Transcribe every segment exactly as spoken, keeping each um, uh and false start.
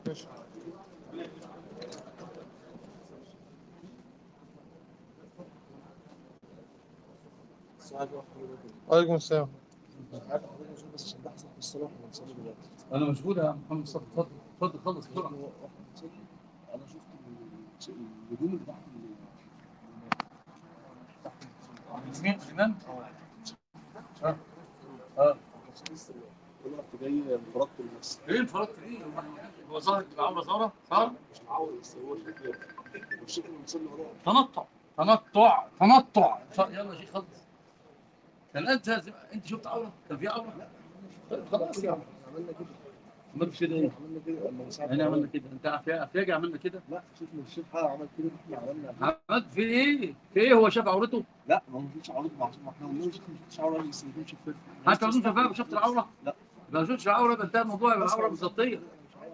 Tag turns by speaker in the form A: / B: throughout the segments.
A: ماشي. عليكم السلام.
B: بس عشان ده حصل في الصلاة ونصلي دلوقتي.
C: انا مشغول يا محمد مصطفى، اتفضل اتفضل خلص بسرعه.
B: انا شفت الهدوم اللي تحت
C: مين الامام؟ اه اه
B: انا رحت جاي انفردت لنفسي.
C: ايه انفردت ليه؟ هو ظاهر العوره ظاهره صح؟
B: مش العوض بس هو الفكره والشكل اللي بنصلي وراه
C: تنطع تنطع تنطع يلا يا شيخ خلص. كان انت انت شفت عوره؟ كان في عوره؟ طيب خلاص يا عم
B: عملنا كده.
C: عملت كده ايه؟
B: عملنا كده لما ساعه
C: احنا عملنا كده، انت افياجي عملنا كده؟
B: لا شفنا الشيخ حاجه عمل كده احنا عملنا.
C: عملت في ايه؟ في ايه هو شاف عورته؟
B: لا ما فيش عوض معصوم، احنا قلنا له شفت ما شفتش عوره بس ما كانش شفاف.
C: حتى لو شفاف شفت العوره؟
B: لا
C: لو شفتش العوره يبقى انتهى الموضوع، يبقى العوره بالظبطيه.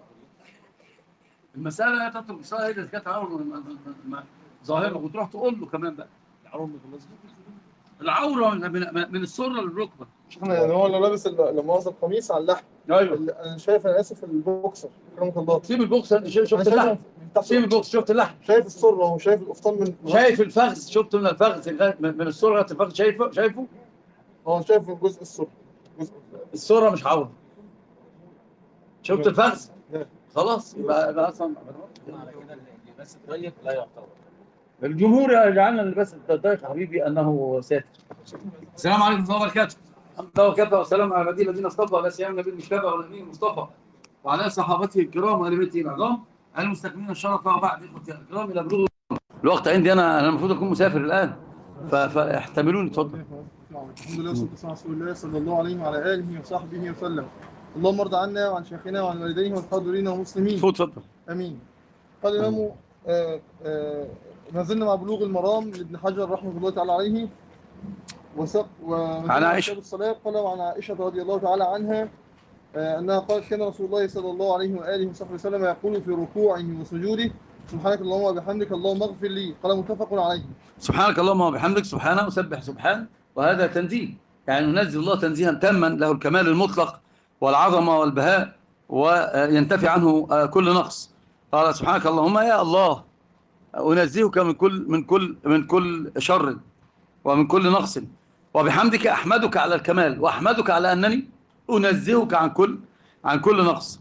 C: المساله لا تترك المساله هي اذا كانت عوره ظاهره وتروح تقول له كمان بقى
B: العوره متلازمه.
C: العوره من, من السره للركبه.
A: احنا يعني هو لو لابس لما وصل القميص على اللحم.
C: ايوه
A: انا شايف، انا اسف، البوكسر كرمك الله.
C: سيب البوكس، انت شفت اللحم؟ سيب البوكس، شفت اللحم؟
A: شايف السره وشايف القفطان من
C: شايف الفخذ؟ شفت من الفخذ من السره لغايه الفخذ، شايفه؟ شايفه؟
A: اه شايف جزء السره. جزء
C: السره مش عوره. شفت الفخذ؟ خلاص يبقى يبقى اصلا
D: على كده اللباس الضيق لا يعتبر.
C: الجمهور يجعلنا اللباس الضيق يا حبيبي انه ساتر. السلام عليكم ورحمه الله وبركاته. الحمد لله وكفى والسلام على الذين الذين اصطفى ولا سيما النبي المجتبى والنبي المصطفى وعلى صحابته الكرام وآل بيته العظام المستكملين الشرف. وبعد اخوتي الكرام الى بلوغ الوقت عندي، انا انا المفروض اكون مسافر الان فاحتملوني. اتفضل.
A: الحمد لله والصلاه والسلام على رسول الله صلى الله عليه وعلى اله وصحبه وسلم. اللهم ارض عنا وعن شيخنا وعن والديه والحاضرين والمسلمين.
C: اتفضل.
A: امين. قال الامام آه آه ما زلنا مع بلوغ المرام لابن حجر رحمه الله تعالى عليه. وسق
C: عن عائشه
A: الصلاه قال وعن عائشه رضي الله تعالى عنها آه انها قالت كان رسول الله صلى الله عليه واله وصحبه وسلم يقول في ركوعه وسجوده سبحانك اللهم وبحمدك اللهم اغفر لي. قال متفق عليه.
C: سبحانك اللهم وبحمدك، سبحانه وسبح سبحان، وهذا تنزيه، يعني ننزل الله تنزيها تاما له الكمال المطلق والعظمه والبهاء وينتفي عنه كل نقص. قال سبحانك اللهم يا الله انزهك من كل من كل من كل شر ومن كل نقص، وبحمدك احمدك على الكمال واحمدك على انني انزهك عن كل عن كل نقص.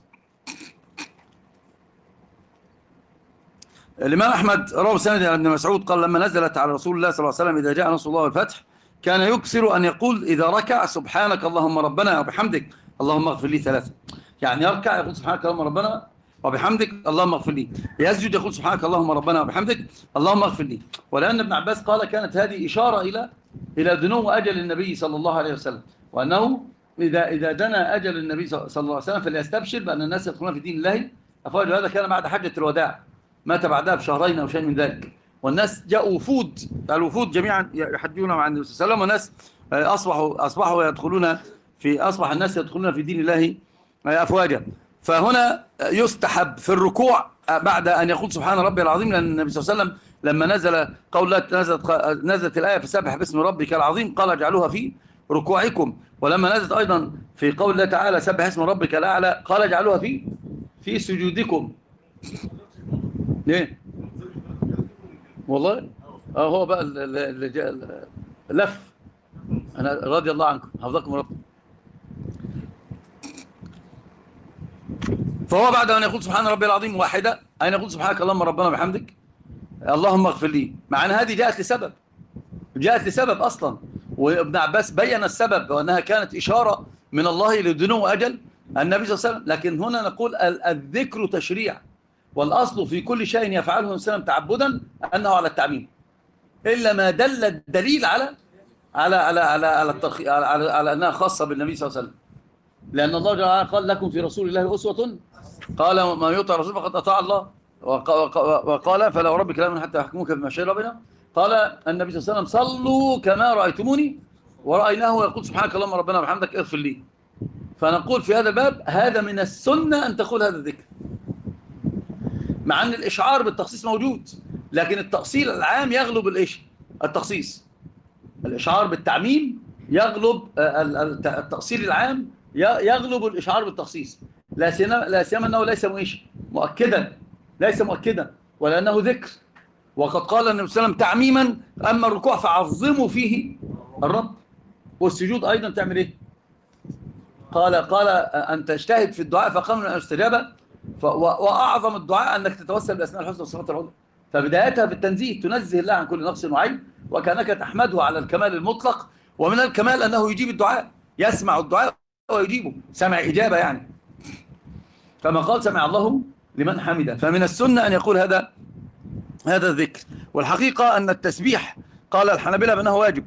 C: الإمام أحمد روى سند عن ابن مسعود قال لما نزلت على رسول الله صلى الله عليه وسلم إذا جاء نصر الله والفتح كان يكثر أن يقول إذا ركع سبحانك اللهم ربنا وبحمدك اللهم اغفر لي ثلاثة. يعني يركع يقول سبحانك اللهم ربنا وبحمدك اللهم اغفر لي، يسجد يقول سبحانك اللهم ربنا وبحمدك اللهم اغفر لي. ولأن ابن عباس قال كانت هذه إشارة إلى إلى دنو أجل النبي صلى الله عليه وسلم، وأنه إذا إذا دنا أجل النبي صلى الله عليه وسلم فليستبشر بأن الناس يدخلون في دين الله أفواجا. هذا كان بعد حجة الوداع، مات بعدها بشهرين أو شيء من ذلك، والناس جاءوا وفود، الوفود جميعا يحدثون مع النبي صلى الله عليه وسلم، والناس أصبحوا أصبحوا يدخلون في أصبح الناس يدخلون في دين الله أفواجا. فهنا يستحب في الركوع بعد أن يقول سبحان ربي العظيم، لأن النبي صلى الله عليه وسلم لما نزل قول نزلت نزلت الآية فسبح باسم ربك العظيم قال اجعلوها في ركوعكم، ولما نزلت أيضا في قول الله تعالى سبح اسم ربك الأعلى قال اجعلوها في في سجودكم. ليه؟ والله اه هو بقى اللي جاء لف. انا رضي الله عنكم حفظكم رب. فهو بعد ان يقول سبحان ربي العظيم واحده ان يقول سبحانك اللهم ربنا وبحمدك اللهم اغفر لي، مع ان هذه جاءت لسبب، جاءت لسبب اصلا، وابن عباس بين السبب وانها كانت اشاره من الله لدنو اجل النبي صلى الله عليه وسلم. لكن هنا نقول الذكر تشريع، والأصل في كل شيء يفعله الإنسان تعبدا أنه على التعميم، إلا ما دل الدليل على على على على على, الترخ... على, على, على أنها خاصة بالنبي صلى الله عليه وسلم. لأن الله جل وعلا قال لكم في رسول الله أسوة، قال ما يطع الرسول فقد أطاع الله، وقال فلو ربك لا من حتى يحكموك بما شرع بنا. قال النبي صلى الله عليه وسلم صلوا كما رأيتموني، ورأيناه يقول سبحانك اللهم ربنا وبحمدك اغفر لي. فنقول في هذا الباب هذا من السنة أن تقول هذا الذكر، مع أن الإشعار بالتخصيص موجود، لكن التأصيل العام يغلب الإيش؟ التخصيص. الإشعار بالتعميم يغلب التأصيل العام يغلب الإشعار بالتخصيص، لا سيما لا سيما أنه ليس إيش؟ مؤكدا ليس مؤكدا، ولأنه ذكر. وقد قال النبي صلى الله عليه وسلم تعميما: أما الركوع فعظموا فيه الرب. والسجود أيضا تعمل إيه؟ قال قال أن تجتهد في الدعاء فقام أن يستجاب. وأعظم الدعاء أنك تتوسل بأسماء الحسنى والصفات العلى. فبدايتها في التنزيه، تنزه الله عن كل نقص وعيب، وكأنك تحمده على الكمال المطلق. ومن الكمال أنه يجيب الدعاء، يسمع الدعاء ويجيبه، سمع إجابة يعني، كما قال: سمع الله لمن حمده. فمن السنة أن يقول هذا هذا الذكر. والحقيقة أن التسبيح قال الحنابلة بأنه واجب،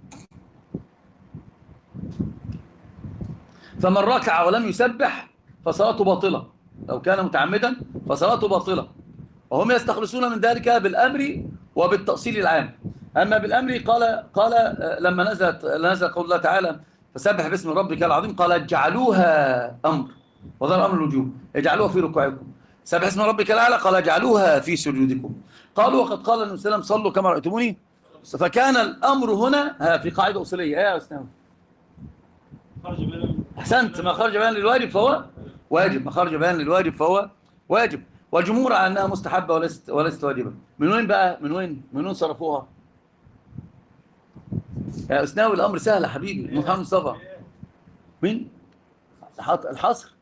C: فمن ركع ولم يسبح فصلاته باطلة، لو كان متعمدا فصلاته باطلة. وهم يستخلصون من ذلك بالأمر وبالتأصيل العام. أما بالأمر قال قال لما نزلت نزل قول الله تعالى: فسبح باسم ربك العظيم، قال: اجعلوها أمر، وهذا الأمر الوجوب، اجعلوها في ركوعكم. سبح اسم ربك الأعلى، قال: اجعلوها في سجودكم. قالوا: وقد قال النبي صلى الله عليه وسلم: صلوا كما رأيتموني. فكان الأمر هنا في قاعدة أصولية. ايه يا أستاذ؟ أحسنت. ما خرج بيان للواجب فهو واجب، ما خرج بيان للواجب فهو واجب. والجمهور على أنها مستحبة وليست وليست واجبة. من وين بقى؟ من وين؟ من وين صرفوها؟ يا أسناوي الأمر سهل يا حبيبي. محمد مصطفى مين؟ الحصر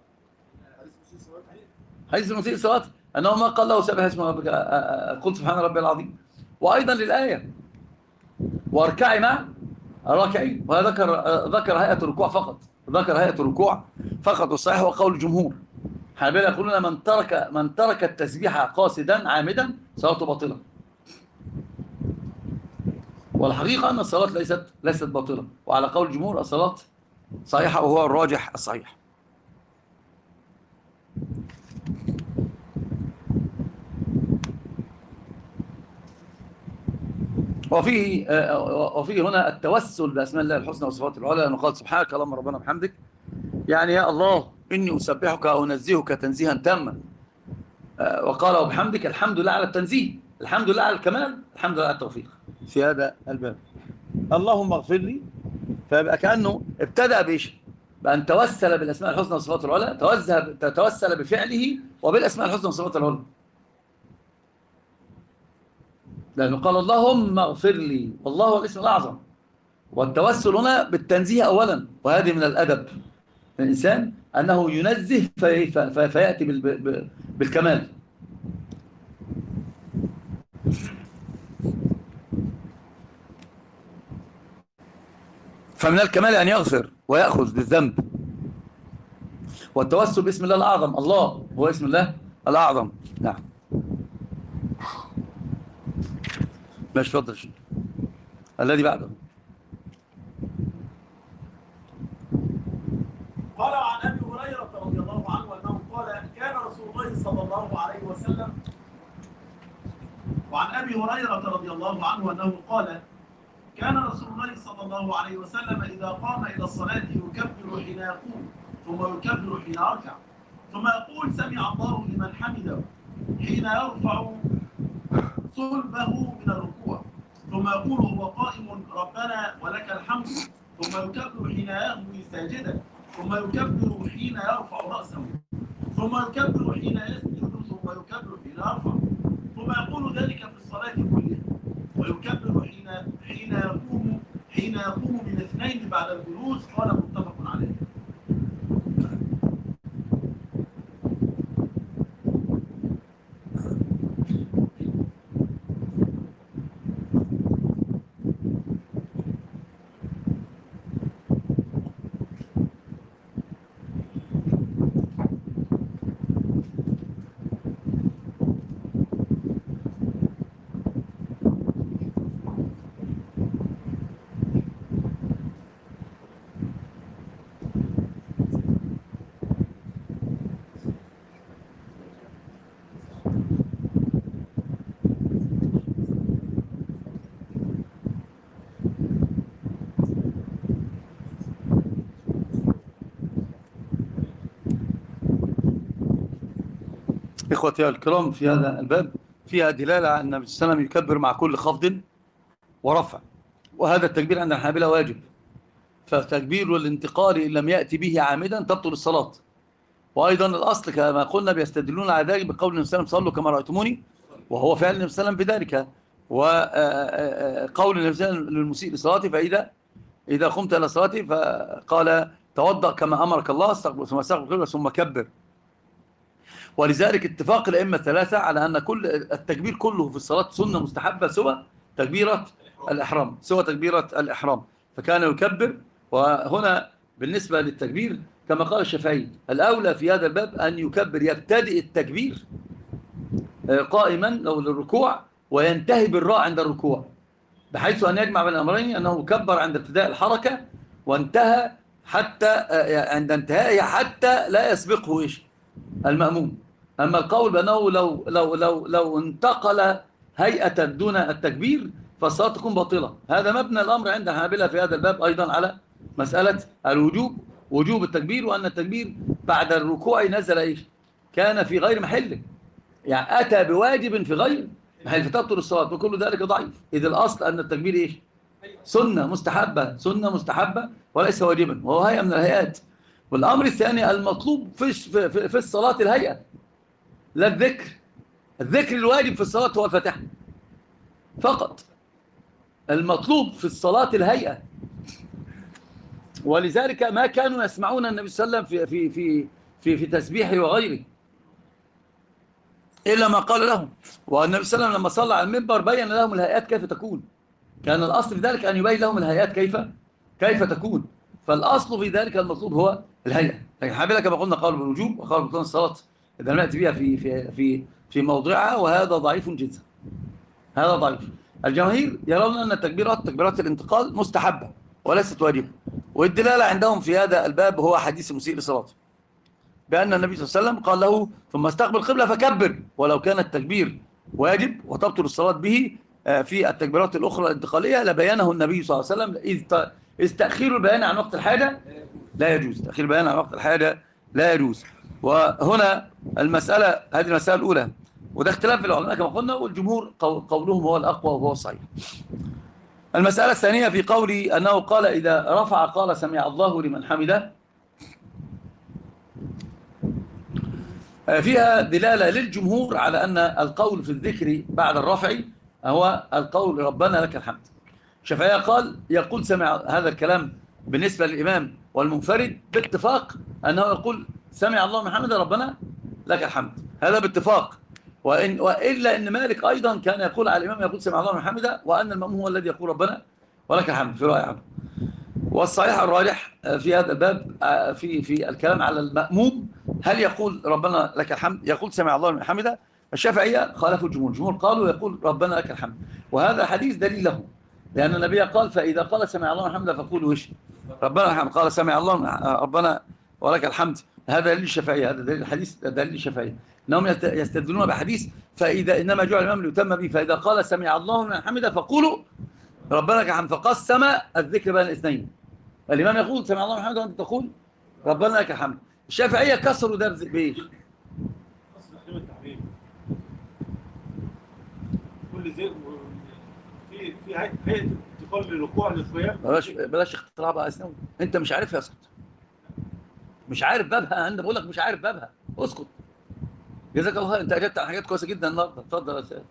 C: حديث المسيء الصلاة أنه ما قال له سبح اسم ربك، قلت سبحان ربي العظيم. وأيضا للآية: واركعي مع الراكعين. وذكر ذكر هيئة الركوع فقط، ذكر هيئة الركوع فقط. والصحيح هو قول الجمهور. حنابلة يقولون: من ترك من ترك التسبيح قاصدا عامدا صلاته باطلة. والحقيقة أن الصلاة ليست ليست باطلة، وعلى قول الجمهور الصلاة صحيحة، وهو الراجح الصحيح. وفيه وفيه هنا التوسل بأسماء الله الحسنى والصفات العلى، لأنه قال: سبحانك اللهم ربنا بحمدك، يعني يا الله إني أسبحك وأنزهك تنزيها تاما. وقال: وبحمدك، الحمد لله على التنزيه، الحمد لله على الكمال، الحمد لله على التوفيق في هذا الباب. اللهم اغفر لي. فيبقى كأنه ابتدأ بإيش؟ بأن توسل بالأسماء الحسنى والصفات العلى، توسل بفعله وبالأسماء الحسنى والصفات العلى، لأنه قال: اللهم اغفر لي، والله هو الاسم الأعظم. والتوسل هنا بالتنزيه أولا، وهذه من الأدب الإنسان أنه ينزه في في فيأتي بالكمال. فمن الكمال أن يغفر ويأخذ بالذنب. والتوسل باسم الله الأعظم، الله هو اسم الله الأعظم. نعم. ماشي، فضل شيء الذي بعده.
B: قال عن ابي هريره رضي الله عنه انه قال: كان رسول الله صلى الله عليه وسلم وعن ابي هريره رضي الله عنه انه قال: كان رسول الله صلى الله عليه وسلم اذا قام الى الصلاه يكبر حين يقوم، ثم يكبر حين يركع، ثم يقول: سمع الله لمن حمده، حين يرفع صلبه من الركوع، ثم يقول وهو قائم: ربنا ولك الحمد، ثم يكبر حين يهوي ساجدا، ثم يكبر حين يرفع رأسه، ثم يكبر حين يسجد، ثم يكبر حين يرفع، ثم يقول ذلك في الصلاة كلها، ويكبر حين حين يقوم حين يقوم من اثنين بعد الجلوس. قال: متفق عليه.
C: إخوتي الكرام، في هذا الباب فيها دلالة على أن النبي صلى الله عليه وسلم يكبر مع كل خفض ورفع، وهذا التكبير عند الحنابلة واجب. فتكبير الانتقال إن لم يأتي به عامدا تبطل الصلاة، وأيضا الأصل كما قلنا بيستدلون على ذلك بقول النبي صلى الله عليه وسلم صلوا كما رأيتموني، وهو فعل النبي صلى الله عليه وسلم بذلك، وقول النبي صلى الله عليه وسلم للمسيء لصلاته فإذا إذا قمت إلى صلاته فقال توضأ كما أمرك الله ثم استغفر القبلة ثم كبر. ولذلك اتفاق الأئمة الثلاثة على أن كل التكبير كله في الصلاة سنة مستحبة سوى تكبيرة الإحرام سوى تكبيرة الإحرام فكان يكبر. وهنا بالنسبة للتكبير كما قال الشافعي الأولى في هذا الباب أن يكبر يبتدئ التكبير قائما لو للركوع وينتهي بالراء عند الركوع، بحيث أن يجمع بين الأمرين أنه كبر عند ابتداء الحركة وانتهى حتى عند انتهائها حتى لا يسبقه إيش المأموم. أما القول بأنه لو, لو, لو, لو انتقل هيئة دون التكبير فالصلاة تكون باطلة، هذا مبنى الأمر عند الحنابلة في هذا الباب أيضا على مسألة الوجوب وجوب التكبير، وأن التكبير بعد الركوع نزل إيش كان في غير محله، يعني أتى بواجب في غير محل فتبطل الصلاة، وكل ذلك ضعيف. إذ الأصل أن التكبير إيش سنة مستحبة سنة مستحبة وليس واجبا، وهو هيئة من الهيئات. والأمر الثاني المطلوب في, في, في الصلاة الهيئة لا الذكر. الذكر الواجب في الصلاة هو الفاتحة فقط، المطلوب في الصلاة الهيئة. ولذلك ما كانوا يسمعون النبي صلى الله عليه وسلم في, في, في, في, في تسبيحه وغيره إلا ما قال لهم. والنبي صلى الله عليه وسلم لما صلى على المنبر بين لهم الهيئات كيف تكون، كان الأصل في ذلك أن يبين لهم الهيئات كيف كيف تكون. فالأصل في ذلك المطلوب هو الهيئة. لكن حابلة كما قلنا قالوا بالوجوب وقالوا بطلان الصلاة إذا نأتي بها في في في في موضعها، وهذا ضعيف جدا، هذا ضعيف. الجماهير يرون أن التكبيرات تكبيرات الانتقال مستحبة وليست واجبة، والدلالة عندهم في هذا الباب هو حديث المسيء لصلاته بأن النبي صلى الله عليه وسلم قال له ثم استقبل القبلة فكبر، ولو كان التكبير واجب وتبطل الصلاة به في التكبيرات الأخرى الانتقالية لبيانه النبي صلى الله عليه وسلم. إذ تأخير البيان عن وقت الحاجة لا يجوز، تأخير البيان عن وقت الحاجة لا يجوز. وهنا المسألة هذه المسألة الأولى، وده اختلاف العلماء كما قلنا، والجمهور قولهم هو الأقوى وهو الصحيح. المسألة الثانية في قولي أنه قال إذا رفع قال سمع الله لمن حمده، فيها دلالة للجمهور على أن القول في الذكر بعد الرفع هو القول ربنا لك الحمد. الشافعية قال يقول سمع هذا الكلام بالنسبة للإمام والمنفرد باتفاق أنه يقول سمع الله من حمده ربنا لك الحمد، هذا باتفاق. وإن وإلا أن مالك أيضا كان يقول على الإمام يقول سمع الله من حمده، وأن المأموم هو الذي يقول ربنا ولك الحمد في رأي عنه. والصحيح الراجح في هذا الباب في في الكلام على المأموم هل يقول ربنا لك الحمد يقول سمع الله من حمده. الشافعية خالفوا الجمهور، الجمهور قالوا يقول ربنا لك الحمد، وهذا الحديث دليل له، لأن النبي قال فإذا قال سمع الله من حمده فقولوا وش ربنا لك الحمد، قال سمع الله ربنا ولك الحمد. هذا دليل الشافعية، هذا دليل الحديث دليل الشافعية انهم يستدلون بحديث فإذا إنما جعل الإمام ليتم به، فإذا قال سمع الله من حمده فقولوا ربنا لك الحمد، فقسم الذكر بين الاثنين. الإمام يقول سمع الله من حمده وأنت تقول ربنا لك الحمد. الشافعية كسروا ده بإيش؟
E: كل زي في في هيئة انتقال للركوع للقيام.
C: بلاش بلاش اختراع بقى اسنوي، انت مش عارف يا اسكت، مش عارف بابها، انا بقول لك مش عارف بابها، اسكت. جزاك الله خير، انت اجبت على حاجات كويسه جدا النهارده، اتفضل يا استاذ.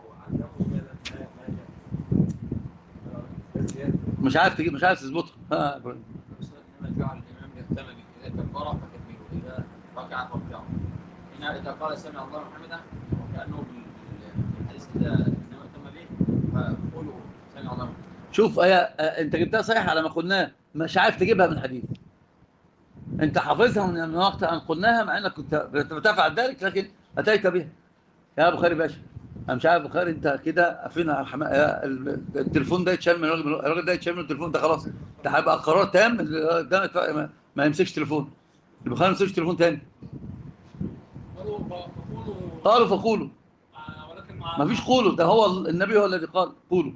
C: مش عارف تجيب، مش عارف تظبطها. ها
D: جعل الامام يهتم اذا كبر فكبروا، اذا ركع فاركعوا. هنا اذا قال سمع الله من حمده وكانه بالحديث اذا انما يهتم به فقولوا سمع الله.
C: شوف هي انت جبتها صحيح على ما قلناه، مش عارف تجيبها من الحديث. انت حافظها من وقت ان قلناها مع انك كنت بتفعل ذلك، لكن اتيت بها. يا ابو خير باشا، انا مش عارف ابو خير انت كده قفلنا على الحماء، التليفون ده يتشال من الراجل، الراجل ده يتشال من التليفون ده خلاص، ده هيبقى قرار تام ده ما يمسكش تليفون. البخاري ما يمسكش تليفون تاني. قالوا فقولوا، ما فيش قولوا، ده هو النبي هو الذي قال قولوا.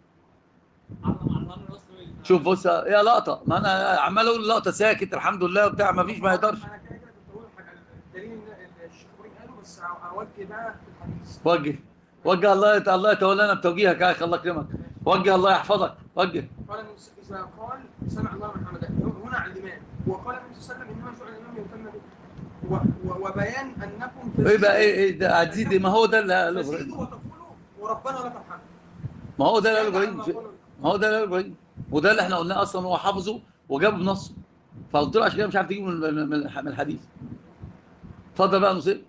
C: شوف بص يا لقطه، ما انا عمال اقول لقطه ساكت الحمد لله وبتاع، ما فيش ما يقدرش.
F: انا كده كده كنت بقول حاجه الدليل ان الشيخوري قالوا، بس اوجه بقى في الحديث.
C: وجه وجه الله الله يتولانا بتوجيهك يا اخي، الله يكرمك. وجه الله يحفظك، وجه.
F: قال اذا قال سمع الله من حمده هنا على الامام، وقال النبي صلى الله عليه وسلم انما جعل الامام يهتم به، و- و- وبيان انكم
C: ايه بقى ايه ايه ده هتزيد إيه؟ ما هو ده اللي قاله
F: تزيدوا
C: ابراهيم.
F: وتقولوا وربنا لك الحمد.
C: ما هو ده اللي قاله
F: زيادة
C: ابراهيم
F: عما
C: في-
F: قالوا.
C: ما هو ده اللي قاله ابراهيم، وده اللي احنا قلناه اصلا هو حافظه وجابه بنص. فقلت له عشان كده مش عارف تجيبه من من- من من الحديث. اتفضل بقى نصير.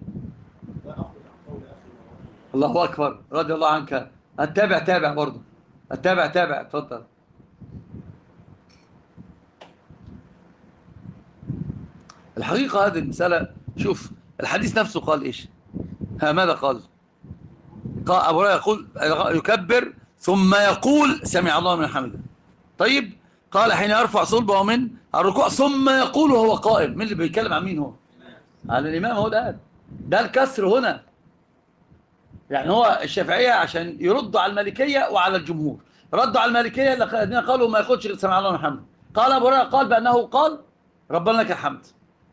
C: الله اكبر رضي الله عنك. التابع تابع برضه. التابع تابع اتفضل. الحقيقة هذه المسألة، شوف الحديث نفسه قال إيش؟ ها ماذا قال؟ قال أبو هريرة يقول يكبر ثم يقول سمع الله من حمده. طيب قال حين يرفع صلبه من الركوع ثم يقول وهو قائم. مين اللي بيتكلم عن مين هو؟ عن الإمام. هو ده ده الكسر هنا. يعني هو الشافعية عشان يردوا على المالكية وعلى الجمهور. ردوا على المالكية الذين قالوا ما يقولش غير سمع الله من حمده. قال أبو هريرة قال بأنه قال ربنا لك الحمد،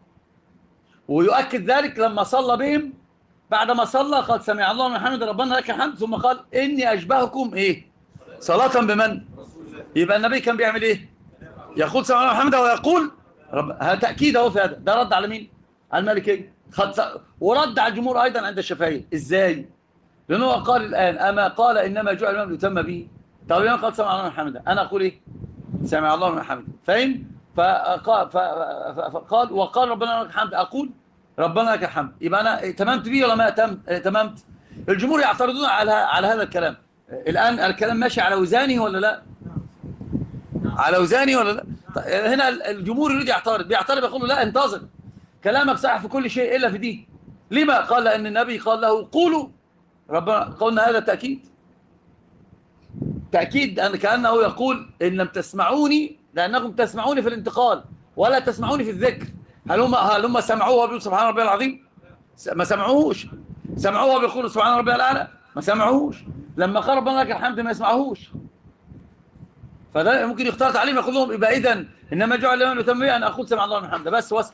C: ويؤكد ذلك لما صلى بهم. بعد ما صلى قال سمع الله من حمد ربنا لك الحمد، ثم قال إني أشبهكم إيه صلاة بمن؟ يبقى النبي كان بيعمل إيه؟ يقول سمع الله من حمد ويقول رب... هذا تأكيد أهو في هذا. ده رد على مين؟ على المالكية. ورد على الجمهور أيضا عند الشافعية. إزاي؟ لأنه قال الآن أما قال إنما جعل الإمام ليتم به. طب الإمام قال سمع الله من حمد، أنا أقول إيه؟ سمع الله من حمد. فاهم؟ فقال, فقال وقال ربنا لك الحمد أقول ربنا لك الحمد. يبقى أنا اتممت به ولا ما اتممت؟ الجمهور يعترضون على على هذا الكلام. الآن الكلام ماشي على وزانه ولا لا؟ على وزانه ولا لا؟ هنا الجمهور يريد يعترض، بيعترض يقول لا انتظر، كلامك صح في كل شيء إلا في دي. لما؟ قال لأن النبي قال له قولوا ربنا. قلنا هذا تأكيد تأكيد أن كأنه يقول إن لم تسمعوني لأنكم تسمعوني في الانتقال ولا تسمعوني في الذكر. هل هم هل هم سمعوه بيقول سبحان ربي العظيم؟ ما سمعوهوش. سمعوه بيقول سبحان ربي الأعلى؟ ما سمعوهوش. لما قال ربنا لك الحمد ما يسمعوهوش. فده ممكن يختلط عليهم يقول لهم يبقى إذن إنما جعل الإمام ليتم به أن أقول سمع الله من حمده بس واسكت.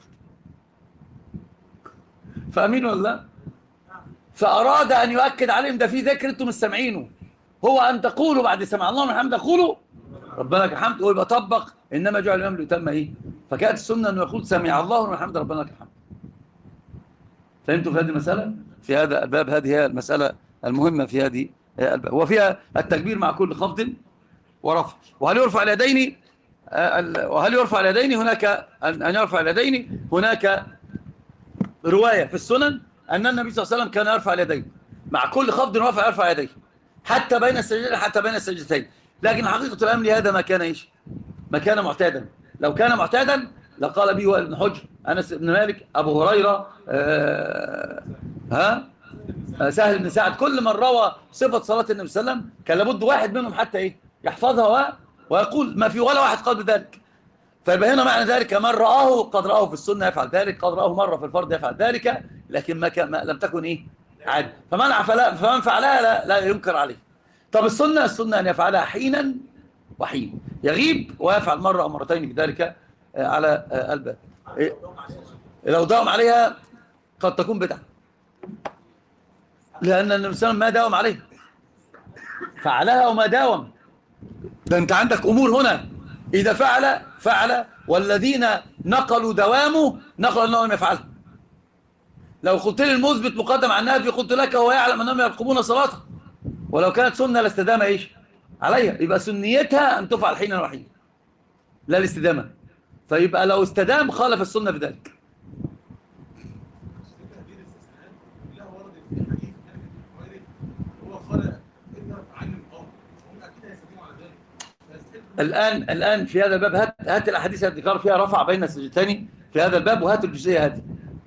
C: فأمين ولا لا؟ فأراد أن يؤكد عليهم ده في ذكر أنتم مش سامعينه، هو أن تقولوا بعد سمع الله من حمده قولوا ربنا لك الحمد، ويبقى طبق إنما جعل الإمام ليتم إيه. فكانت السنة أنه يقول سمع الله من حمد ربنا لك الحمد. فهمتوا في هذه المسألة؟ في هذا الباب هذه هي المسألة المهمة في هذه الباب، وفيها التكبير مع كل خفض ورفع. وهل يرفع اليدين؟ وهل يرفع اليدين؟ هناك أن يرفع اليدين هناك رواية في السنن أن النبي صلى الله عليه وسلم كان يرفع اليدين مع كل خفض ورفع يرفع يديه حتى بين السجدتين حتى بين السجدتين. لكن حقيقة الأمر هذا ما كان إيش؟ ما كان معتادا. لو كان معتادا لقال به وائل بن حجر، أنس بن مالك، أبو هريرة، آه ها آه سهل بن سعد، كل من روى صفة صلاة النبي صلى الله عليه وسلم كان لابد واحد منهم حتى إيه يحفظها ويقول. ما في ولا واحد قال بذلك. فيبقى هنا معنى ذلك من رآه قد رآه في السنة يفعل ذلك، قد رآه مرة في الفرض يفعل ذلك، لكن ما, كان ما لم تكن إيه عادي. فمن فلا فمن فعلها لا, لا ينكر عليه. طب السنة السنة أن يفعلها حينا وحين، يغيب ويفعل مرة أو مرتين بذلك على الباب. لو داوم عليها قد تكون بدعة، لأن النبي صلى الله عليه وسلم ما داوم عليها، فعلها وما داوم. ده أنت عندك أمور هنا إذا فعل فعل، والذين نقلوا دوامه نقلوا أنهم يفعلها. لو قلت لي المثبت مقدم عن النافي قلت لك هو يعلم أنهم يرقبون صلاته، ولو كانت سنة لاستدام إيش عليها. يبقى سنيتها أن تفعل حينا وحينا لا الاستدامة. فيبقى لو استدام خالف السنة في ذلك. الآن الآن في هذا الباب هات هات الأحاديث التي قال فيها رفع بين السجدتين في هذا الباب، وهات الجزئية هذه،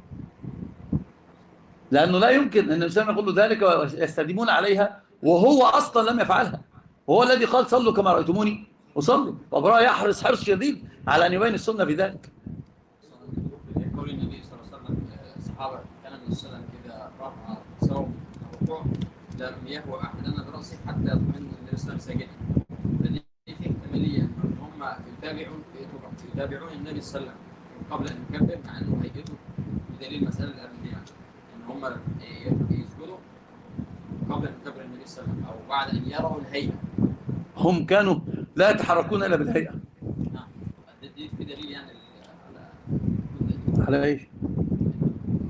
C: لأنه لا يمكن أن الإنسان يقول له ذلك ويستديمون عليها وهو أصلا لم يفعلها. وهو الذي قال صلوا كما رأيتموني أصلي. وأبراه يحرص حرص شديد على أن يبين السنة في ذلك.
D: قول النبي صلى الله عليه وسلم الصحابة كان من السنن كذا رفع صوم الركوع لم يهوى أحدنا برأسه حتى يطمئن الإسلام ساجدا. فدي في احتمالية أن هم يتابعون يتابعون النبي صلى الله عليه وسلم قبل أن يكبر، مع أنه هيئته بدليل المسألة اللي قبل دي، يعني أن هم يسجدوا قبل أن يكبر النبي صلى الله عليه وسلم أو بعد أن يروا الهيئة.
C: هم كانوا لا يتحركون إلا بالهيئة.
D: نعم. دي في دليل يعني على
C: على إيش؟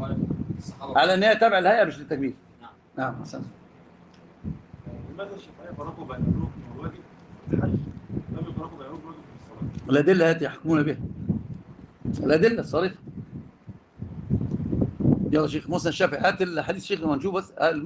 D: الصحابة
C: على ان هي تابع الهيئه مش للتكبير.
D: نعم.
C: نعم حسن.
E: لماذا الشافعية فرقوا بين الركن والواجب في الحج؟ لم يفرقوا بين الركن والواجب في الصلاة.
C: الادله التي يحكمون بها، الادله الصريحه. يلا شيخ موسى الشافعي هات الحديث شيخ المنجوب بس.